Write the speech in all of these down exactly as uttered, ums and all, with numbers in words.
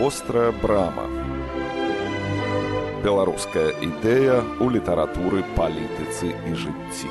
Вострая брама. Беларуская ідэя ў літаратуры, палітыцы і жыцці.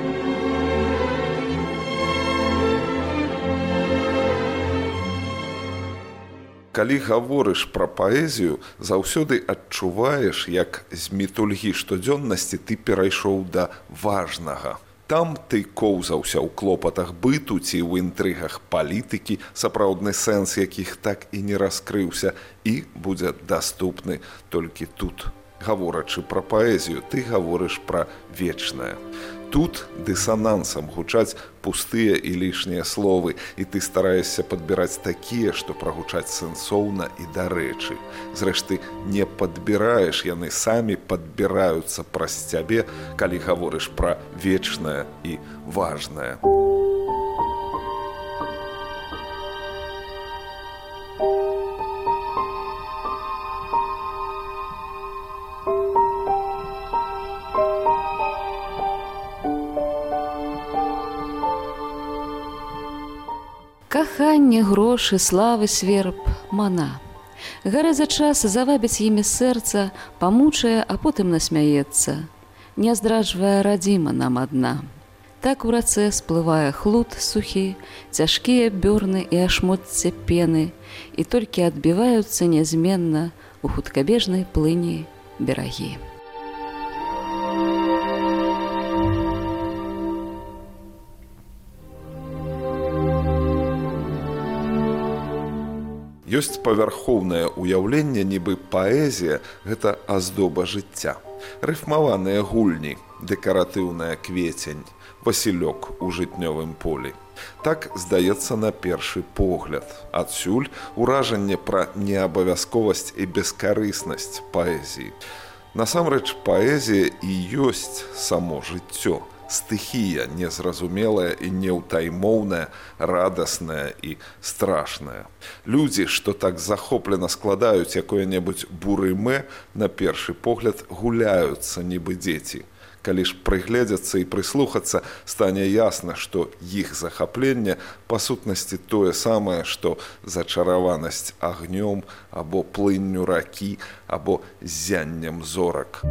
Калі гаворыш пра паэзію, заўсёды адчуваеш, як з мітульгі штодзённасці ты перайшоў да важнага. Там ты коўзаўся ў клопатах быту ці ў інтрыгах палітыкі, сапраўдны сэнс якіх так і не раскрыўся, і будзе даступны толькі тут. Гаворачы пра паэзію, ты гаворыш пра вечнае. Тут дысанансам гучаць пустыя і лішнія словы, і ты стараешся падбіраць такія, што прагучаць сэнсоўна і дарэчы. Зрэшты, не падбіраеш, яны самі падбіраюцца праз цябе, калі гаворыш пра вечнае і важнае. Каханне, грошы, славы, сверб, мана. Гары за час завабіць імі сэрца, памучае, а потым насмяецца. Не здраджвае радзіма нам адна. Так у рацэ сплывае хлуд сухі, цяжкія бёрны і ашмоцце пены, і толькі адбіваюцца нязменна у хуткабежнай плыні берагі. Ёсць павярхоўнае ўяўленне, нібы паэзія – гэта аздоба жыцця. Рыфмаваныя гульні, дэкаратыўная кветень, васілёк у жытнёвым полі. Так здаецца на першы погляд. Адсюль уражанне пра неабавязковасць і бескарыснасць паэзіі. Насамрэч, паэзія і ёсць само жыццё. Стыхія незразумелая і неўтаймоўная, радасная і страшная. Людзі, што так захоплена складаюць якое-небудзь бурымэ, на першы погляд гуляюцца, нібы дзеці. Калі ж прыгледзяцца і прыслухацца, стане ясна, што іх захапленне па сутнасці тое самае, што зачараванасць агнём, або плынню ракі, або ззяннем зорак.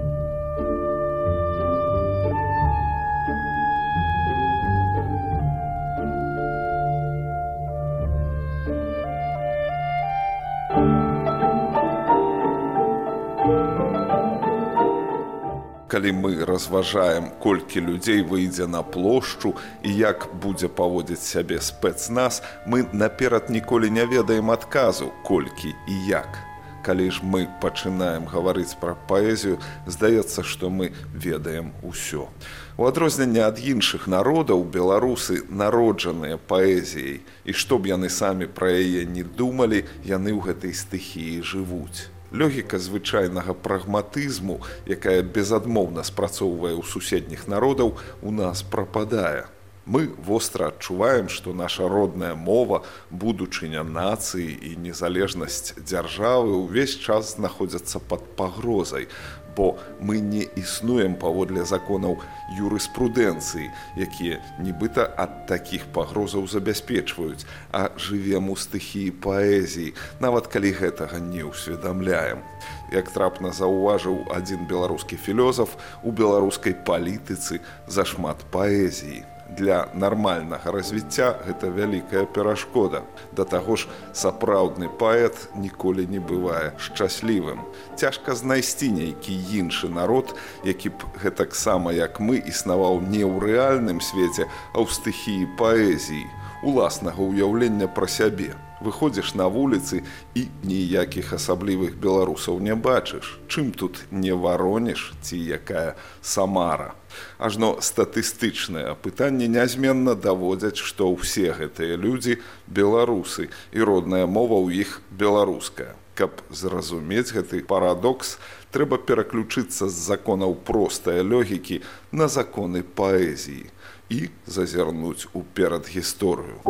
Калі мы разважаем, колькі людзей выйдзе на плошчу і як будзе паводзіць сябе спецназ, мы наперад ніколі не ведаем адказу, колькі і як. Калі ж мы пачынаем гаварыць пра паэзію, здаецца, што мы ведаем усё. У адрозненне ад іншых народаў, беларусы народжаныя паэзіяй, і што б яны самі пра яе не думалі, яны ў гэтай стыхіі жывуць. Логіка звычайнага прагматызму, якая безадмоўна спрацоўвае ў суседніх народаў, у нас прападае. Мы востра адчуваем, што наша родная мова, будучыня нацыі і незалежнасць дзяржавы ўвесь час знаходзяцца пад пагрозай, бо мы не існуем паводле законаў юрыспрудэнцыі, якія нібыта ад такіх пагрозаў забяспечваюць, а жывем у стыхіі паэзіі, нават калі гэтага не ўсведамляем. Як трапна заўважыў адзін беларускі філёзаф, у беларускай палітыцы зашмат паэзіі. Для нармальнага развіцця гэта вялікая перашкода. Да таго ж, сапраўдны паэт ніколі не бывае шчаслівым. Цяжка знайсці нейкі іншы народ, які б гэтаксама, як мы, існаваў не ў рэальным свеце, а ў стыхіі паэзіі, уласнага ўяўлення пра сябе. Выходзіш на вуліцы і ніякіх асаблівых беларусаў не бачыш. Чым тут не Варонеж ці якая Самара? Ажно статыстычныя апытанні нязменна даводзяць, што ўсе гэтыя людзі беларусы, і родная мова ў іх беларуская. Каб зразумець гэты парадокс, трэба пераключыцца з законаў простай логікі на законы паэзіі і зазірнуць у перадгісторыю.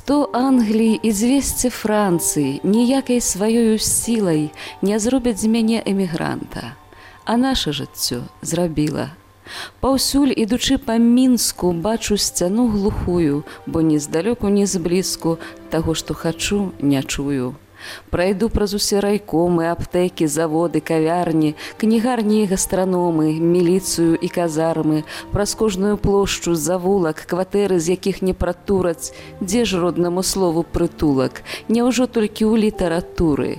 Сто Англій і дзвесце Францыі ніякай сваёю сілай не зробяць з мяне эмігранта, а наша жыццё зрабіла. Паўсюль, ідучы па Мінску, бачу сцяну глухую, бо ні здалёку, ні зблізку таго, што хачу, не чую. Прайду праз усе райкомы, аптэкі, заводы, кавярні, кнігарні і гастраномы, міліцыю і казармы, праз кожную плошчу, завулак, кватэры, з якіх не пратураць, дзе ж роднаму слову прытулак, няўжо толькі ў літаратуры.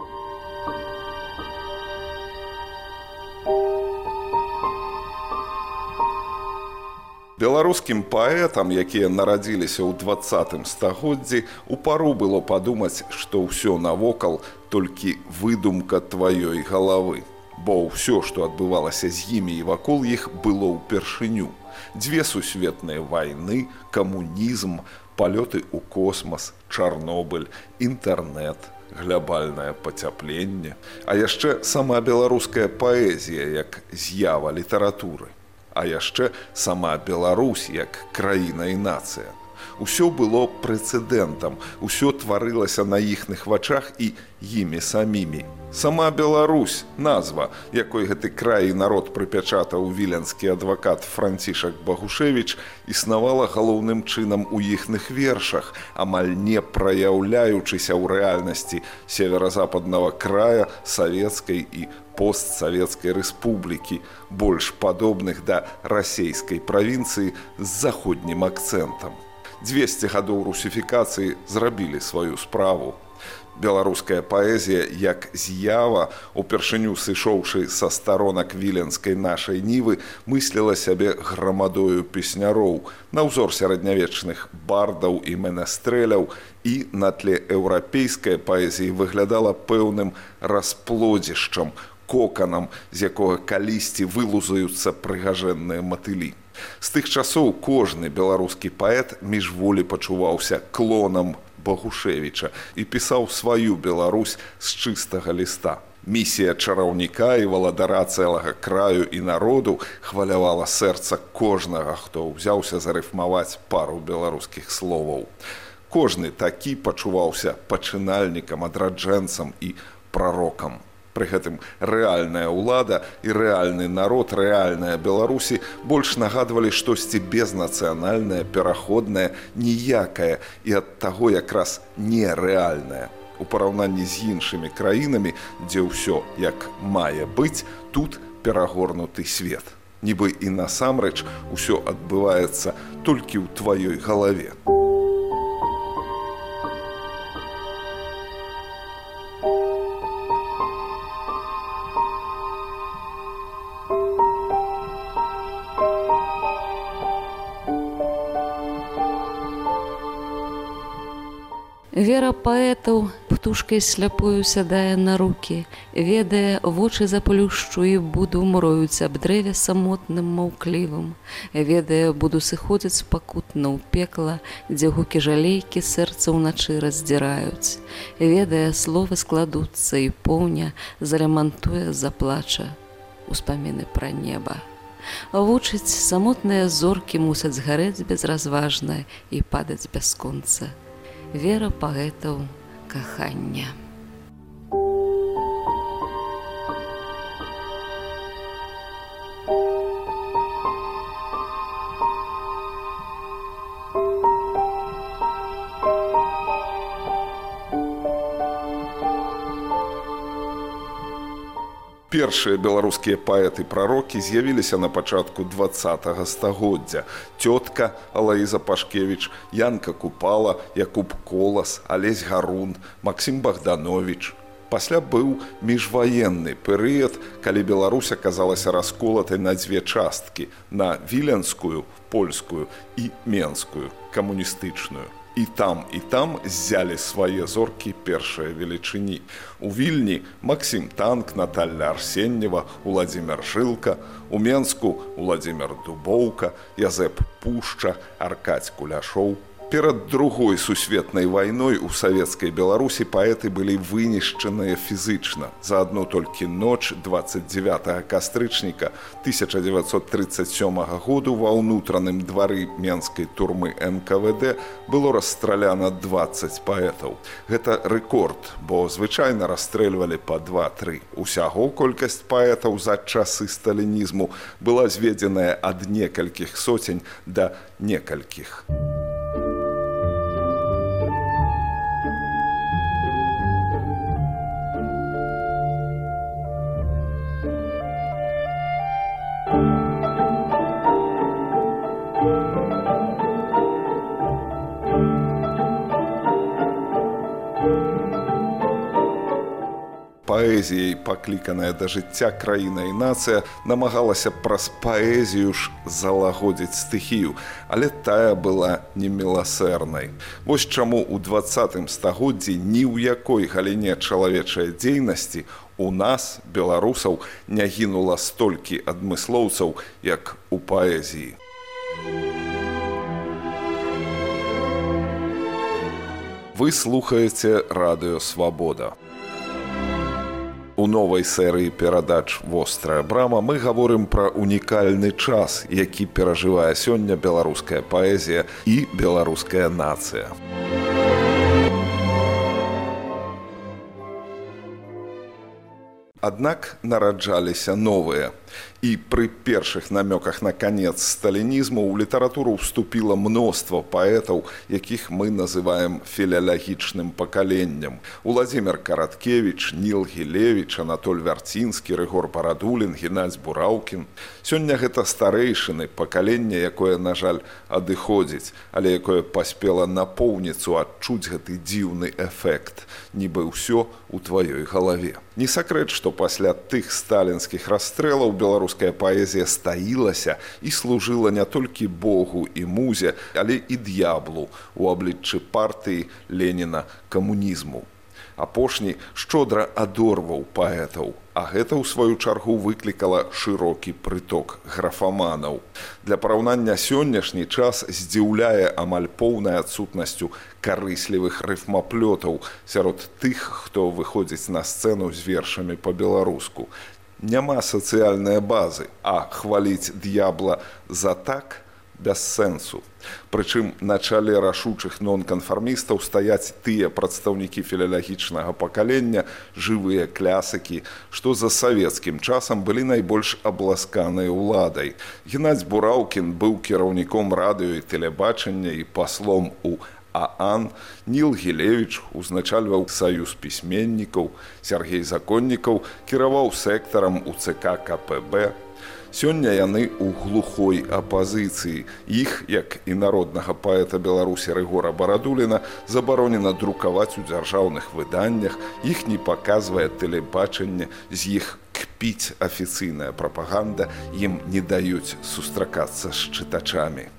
Беларускім паэтам, якія нарадзіліся ў дваццатым стагоддзі, у пару было падумаць, што ўсё навокал толькі выдумка тваёй галавы. Бо ўсё, што адбывалася з імі і вакол іх, было ўпершыню. Дзве сусветныя вайны, камунізм, палёты ў космас, Чарнобыль, інтэрнэт, глябальнае пацяпленне, а яшчэ сама беларуская паэзія як з'ява літаратуры. А яшчэ сама Беларусь як краіна і нацыя. Усё было прэцэдэнтам, усё тварылася на іхных вачах і імі самімі. Сама Беларусь, назва, якой гэты край і народ прыпячатаў віленскі адвакат Францішак Багушевіч, існавала галоўным чынам у іхных вершах, амаль не праяўляючыся ў рэальнасці северазападнага края, савецкай і постсавецкай рэспублікі, больш падобных да расейскай правінцыі з заходнім акцэнтам. дзвесце гадоў русіфікацыі зрабілі сваю справу. Беларуская паэзія, як з'ява, упершыню сышоўшы са старонак віленскай нашай нівы, мысліла сябе грамадою песняроў, на ўзор сярэднявечных бардаў і менастрэляў, і на тле еўрапейскай паэзіі выглядала пэўным расплодзішчам, коканам, з якога калісьці вылузаюцца прыгажэнныя матылі. З тых часоў кожны беларускі паэт міжволі пачуваўся клонам Багушевіча і пісаў сваю Беларусь з чыстага ліста. Місія чараўніка і валадара цэлага краю і народу хвалявала сэрца кожнага, хто ўзяўся зарыфмаваць пару беларускіх словаў. Кожны такі пачуваўся пачынальнікам, адраджэнцам і прарокам. Пры гэтым рэальная ўлада і рэальны народ, рэальная Беларусі больш нагадвалі штосьці безнацыянальнае, пераходнае, ніякае і ад таго якраз нерэальнае. У параўнанні з іншымі краінамі, дзе ўсё як мае быць, тут перагорнуты свет. Нібы і насамрэч усё адбываецца толькі ў тваёй галаве. Вера паэтаў птушкай сляпою сядае на рукі, ведае, вочы заплюшчу і буду мроюць аб дрэве самотным маўклівым, ведае, буду сыходзіць пакутна ў пекла, дзе гукі жалейкі сэрца ўначы раздзіраюць, ведае, словы складуцца і поўня зарамантуе, заплача успаміны пра неба. Вучыць, самотныя зоркі мусяць згарэць безразважна і падаць бясконца. Вера паэтаў кахання. Першыя беларускія паэты-прарокі з'явіліся на пачатку дваццатага стагоддзя. Цётка Алаіза Пашкевіч, Янка Купала, Якуб Колас, Алесь Гарун, Максім Богданович. Пасля быў міжваенны перыяд, калі Беларусь аказалася расколатай на дзве часткі, на віленскую, польскую і менскую, камуністычную. І там, і там ззялі свае зоркі першыя велічыні. У Вільні Максім Танк, Наталья Арсеньева, Уладзімир Жылка, у Менску Уладзімир Дубоўка, Язэп Пушча, Аркадзь Куляшоў, Перад другой сусветнай вайной у савецкай Беларусі паэты былі вынішчаныя фізычна. За адну толькі ноч дваццаць дзевятага кастрычніка тысяча дзевяцьсот трыццаць сёмага году ва ўнутраным двары менскай турмы эн ка вэ дэ было расстраляна дваццаць паэтаў. Гэта рэкорд, бо звычайна расстрэльвалі па два-тры. Усяго колькасць паэтаў за часы сталінізму была зведзеная ад некалькіх соцень да некалькіх. Паэзіяй пакліканая да жыцця краіна і нацыя намагалася праз паэзію ж залагодзіць стыхію, але тая была неміласэрнай. Вось чаму ў дваццатым стагоддзі ні ў якой галіне чалавечай дзейнасці у нас, беларусаў, не гінула столькі адмыслоўцаў, як у паэзіі. Вы слухаеце радыё «Свабода». У новай серыі перадач «Вострая брама» мы гаворым пра унікальны час, які перажывае сёння беларуская паэзія і беларуская нацыя. Аднак нараджаліся новыя. І пры першых намёках на канец сталінізму ў літаратуру вступіла мноства паэтаў, якіх мы называем філалагічным пакаленнем. Уладзімір Караткевіч, Ніл Гілевіч, Анатоль Вярцінскі, Рыгор Барадулін, Геннадзь Бураўкін. Сёння гэта старэйшыны пакаленне, якое, на жаль, адыходзіць, але якое паспела напоўніцу адчуць гэты дзіўны эфект, нібы ўсё ў тваёй галаве. Не сакрэт, што пасля тых сталінскіх расстрэлаў беларуская паэзія стаілася і служыла не толькі Богу і музе, але і д'яблу у абліччы партыі Леніна камунізму. Апошні шчодра адорваў паэтаў, а гэта, ў сваю чаргу, выклікала шырокі прыток графаманаў. Для параўнання сённяшні час здзіўляе амаль поўнай адсутнасцю карыслівых рыфмаплётаў сярод тых, хто выходзіць на сцэну з вершамі па-беларуску. Няма сацыяльнай базы, а хваліць д'ябла за так без сэнсу. Прычым на чале рашучых нонканфармістаў стаяць тыя прадстаўнікі філалагічнага пакалення, жывыя клясыкі, што за савецкім часам былі найбольш абласканыя ўладай. Геннадзь Бураўкін быў кіраўніком радыё і тэлебачання і паслом у ААН, Ніл Гілевіч узначальваў саюз пісьменнікаў, Сергей Законнікаў кіраваў сектарам у цэ ка ка пэ бэ. Сёння яны ў глухой апазіцыі. Іх, як і народнага паэта Беларусі Рыгора Барадуліна, забаронена друкаваць у дзяржаўных выданнях, іх не паказвае тэлебачанне, з іх кпіць афіцыйная прапаганда, ім не даюць сустракацца з чытачамі.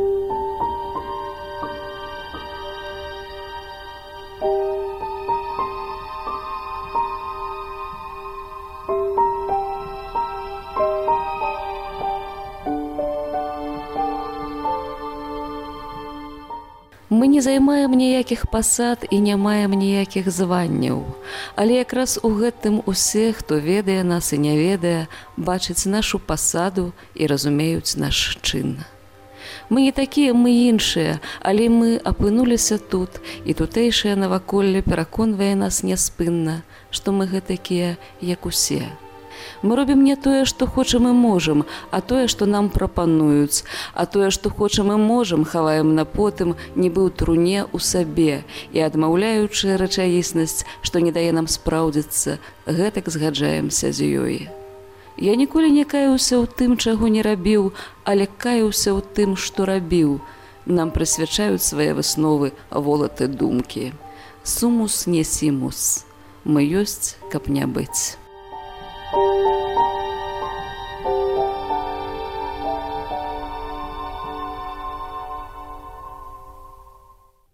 Мы не займаем ніякіх пасад і не маем ніякіх званняў, але якраз у гэтым усе, хто ведае нас і не ведае, бачаць нашу пасаду і разумеюць наш чын. Мы не такія, мы іншыя, але мы апынуліся тут, і тутэйшае наваколле пераконвае нас няспынна, што мы гэтакія, як усе. Мы робім не тое, што хочам і можам, а тое, што нам прапануюць, а тое, што хочам і можам, хаваем на потым, нібы ў труне ў сабе, і адмаўляючы рэчаіснасць, што не дае нам спраўдзіцца, гэтак згаджаемся з ёй. Я ніколі не каюся ў тым, чаго не рабіў, але каюся ў тым, што рабіў. Нам прысвячаюць свае высновы волаты думкі. Сумус не сімус. Мы ёсць, каб не быць.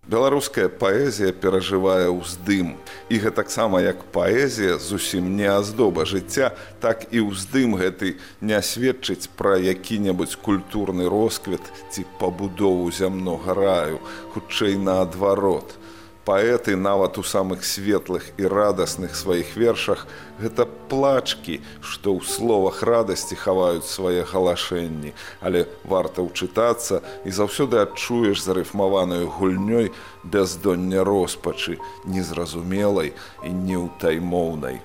Беларуская паэзія перажывае ўздым. І гэтаксама як паэзія зусім не аздоба жыцця, так і ўздым гэты не сведчыць пра які-небудзь культурны росквіт ці пабудову зямнога раю, хутчэй наадварот. Паэты нават у самых светлых і радасных сваіх вершах гэта плачкі, што ў словах радасці хаваюць свае галашэнні, але варта ўчытацца і заўсёды адчуеш зарыфмаваную гульнёй бяздонне роспачы, незразумелай і неўтаймоўнай.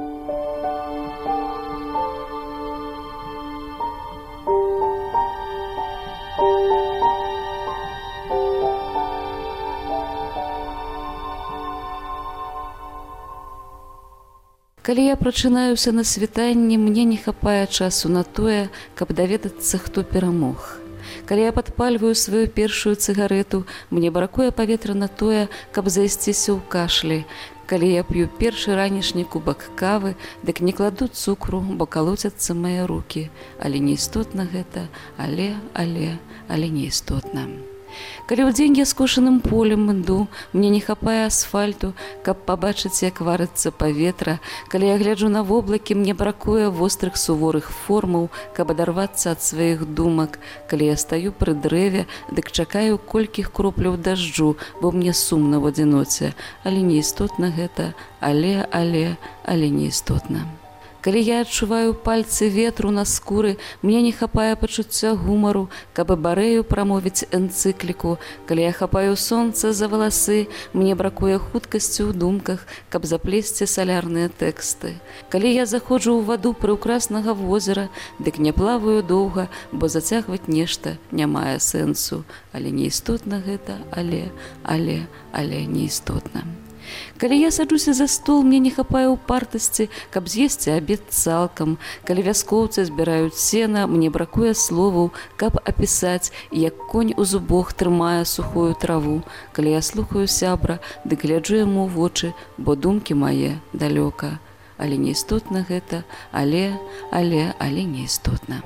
Калі я прачынаюся на світанні, мне не хапае часу на тое, каб даведацца, хто перамог. Калі я падпальваю сваю першую цыгарэту, мне бракуе паветра на тое, каб зайсціся ў кашлі. Калі я п'ю першы ранішні кубак кавы, дык не кладу цукру, бо калоцяцца мае рукі. Але не істотна гэта, але, але, але не істотна. Калі ў дзень я скошаным полем іду, мне не хапае асфальту, каб пабачыць, як варыцца паветра. Калі я гляджу на воблакі, мне бракуе вострых суворых формаў, каб адарвацца ад сваіх думак. Калі я стаю пры дрэве, дык чакаю колькіх кропляў дажджу, бо мне сумна ў адзіноце. Але не істотна гэта, але, але, але не істотна. Калі я адчуваю пальцы ветру на скуры, мне не хапае пачуцця гумару, каб барэю прамовіць энцыкліку. Калі я хапаю сонца за валасы, мне бракуе хуткасці ў думках, каб заплесці салярныя тэксты. Калі я заходжу ў ваду прыўкраснага возера, дык не плаваю доўга, бо зацягваць нешта не мае сэнсу. Але не істотна гэта, але, але, але не істотна. Калі я саджуся за стол, мне не хапае упартасці, каб з'есці абед цалкам. Калі вяскоўцы збіраюць сена, мне бракуе словаў, каб апісаць, як конь у зубах трымае сухую траву. Калі я слухаю сябра, дык гляджу яму ў вочы, бо думкі мае далёка. Але не істотна гэта, але, але, але не істотна.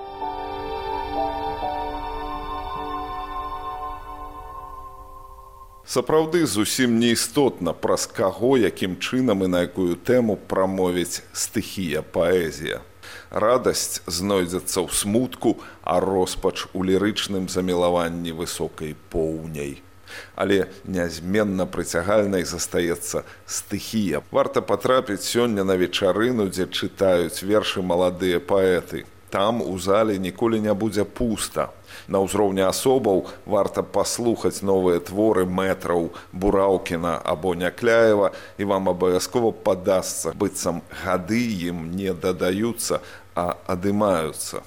Сапраўды зусім неістотна, праз каго, якім чынам і на якую тэму прамовіць стыхія паэзія. Радасць знойдзецца ў смутку, а роспач у лірычным замілаванні высокай поўняй. Але нязменна прыцягальнай застаецца стыхія. Варта патрапіць сёння на вечарыну, дзе чытаюць вершы маладыя паэты. Там у зале ніколі не будзе пуста. На ўзроўні асобаў варта паслухаць новыя творы мэтраў Бураўкіна або Някляева, і вам абавязкова падасца, быццам гады ім не дадаюцца, а адымаюцца.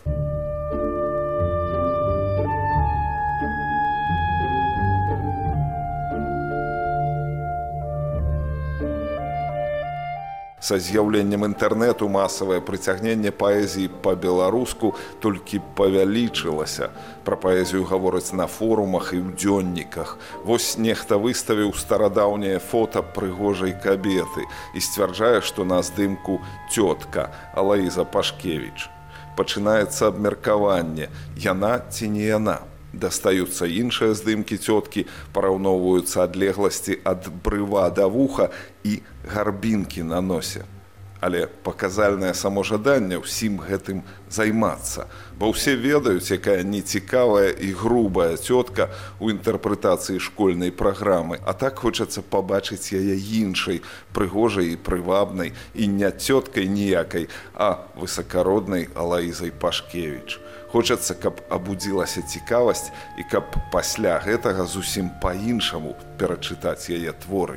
Са з'яўленнем інтэрнэту масавае прыцягненне паэзіі па-беларуску толькі павялічылася. Пра паэзію гавораць на форумах і ў дзённіках. Вось нехта выставіў старадаўняе фота прыгожай кабеты і сцвярджае, што на здымку цётка Алаіза Пашкевіч. Пачынаецца абмеркаванне, яна ці не яна. Дастаюцца іншыя здымкі цёткі, параўноўваюцца адлегласці ад брыва да вуха і гарбінкі на носе. Але паказальнае само жаданне ўсім гэтым займацца, бо ўсе ведаюць, якая нецікавая і грубая цётка ў інтэрпрэтацыі школьнай праграмы, а так хочацца пабачыць яе іншай, прыгожай і прывабнай, і не цёткай ніякай, а высакароднай Алаізай Пашкевіч. Хочацца, каб абудзілася цікавасць і каб пасля гэтага зусім па-іншаму перачытаць яе творы.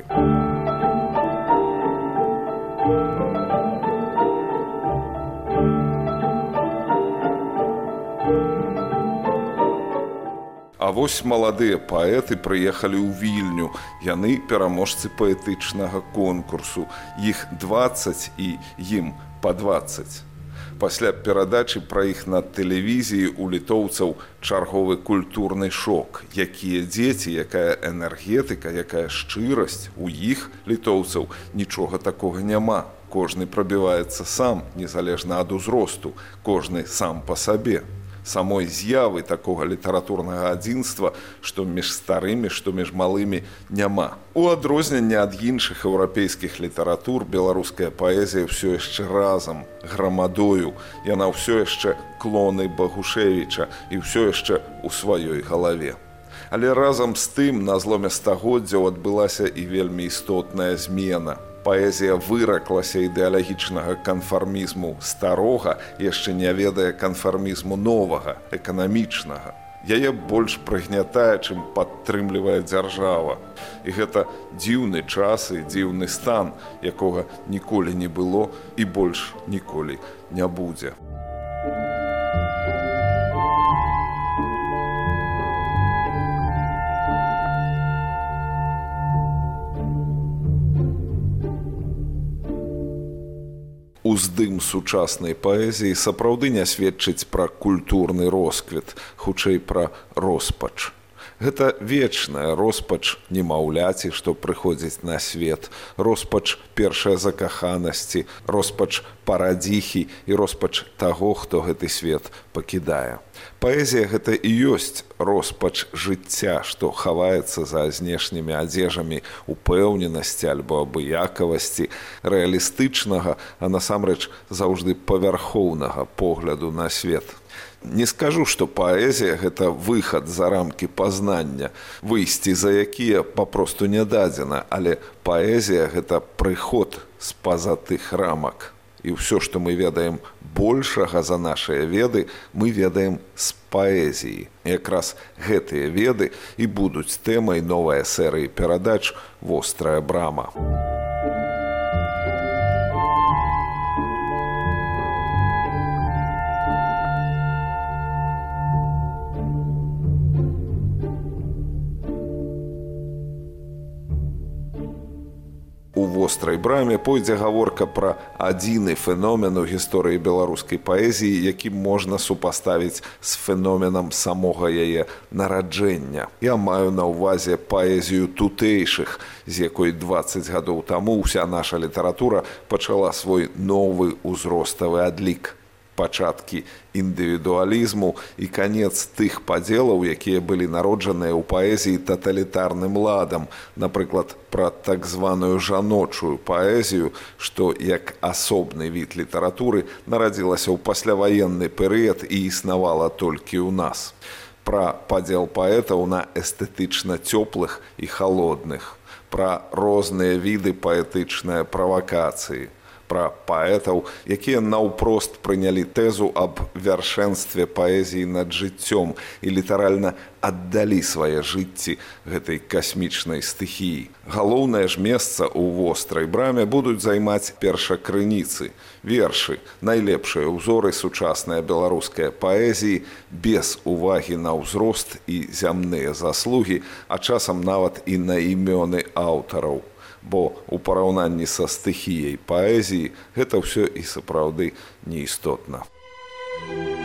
А вось маладыя паэты прыехалі ў Вільню. Яны пераможцы паэтычнага конкурсу. Іх дваццаць і ім па дваццаць. Пасля перадачы пра іх на тэлевізіі у літоўцаў чарговы культурны шок. Якія дзеці, якая энергетыка, якая шчырасць. У іх, літоўцаў, нічога такога няма. Кожны прабіваецца сам, незалежна ад узросту. Кожны сам па сабе. самой з'явы такога літаратурнага адзінства, што між старымі, што між малымі няма. У адрозненне ад іншых еўрапейскіх літаратур беларуская паэзія ўсё яшчэ разам, грамадою, яна ўсё яшчэ клоны Багушевіча і ўсё яшчэ ў сваёй галаве. Але разам з тым на зломе стагоддзяў адбылася і вельмі істотная змена. Паэзія выраклася ідэалагічнага канфармізму старога, яшчэ не ведае канфармізму новага, эканамічнага. Яе больш прыгнятае, чым падтрымлівае дзяржава. І гэта дзіўны час і дзіўны стан, якога ніколі не было і больш ніколі не будзе. Уздым сучаснай паэзіі сапраўды не сведчыць пра культурны росквіт, хутчэй пра роспач. Гэта вечная роспач немаўляці, што прыходзіць на свет, роспач першай закаханасці, роспач парадзіхі і роспач таго, хто гэты свет пакідае. Паэзія гэта і ёсць роспач жыцця, што хаваецца за знешнімі адзежамі упэўненасці альбо абыякавасці, рэалістычнага, а насамрэч заўжды павярхоўнага погляду на свет. Не скажу, што паэзія – гэта выхад за рамкі пазнання, выйсці за якія папросту не дадзена, але паэзія – гэта прыход з-па-за тых рамак. І ўсё, што мы ведаем большага за нашыя веды, мы ведаем з паэзіі. Якраз гэтыя веды і будуць тэмай новай серыі перадач «Вострая брама». У «Вострай браме» пойдзе гаворка пра адзіны феномен у гісторыі беларускай паэзіі, які можна супаставіць з феноменам самога яе нараджэння. Я маю на ўвазе паэзію тутэйшых, з якой дваццаць гадоў таму ўся наша літаратура пачала свой новы ўзроставы адлік. Пачаткі індывідуалізму і канец тых падзелаў, якія былі народжаныя ў паэзіі таталітарным ладам, напрыклад, пра так званую жаночую паэзію, што як асобны від літаратуры нарадзілася ў пасляваенны перыяд і існавала толькі ў нас. Пра падзел паэтаў на эстэтычна цёплых і халодных, пра розныя віды паэтычнай правакацыі, пра паэтаў, якія наўпрост прынялі тэзу аб вяршэнстве паэзіі над жыццём і літаральна аддалі свае жыцці гэтай касмічнай стыхіі. Галоўнае ж месца ў «Вострай браме» будуць займаць першакрыніцы, вершы, найлепшыя ўзоры сучаснай беларускай паэзіі без увагі на ўзрост і зямныя заслугі, а часам нават і на імёны аўтараў. Бо ў параўнанні са стыхіяй паэзіі гэта ўсё і сапраўды неістотна.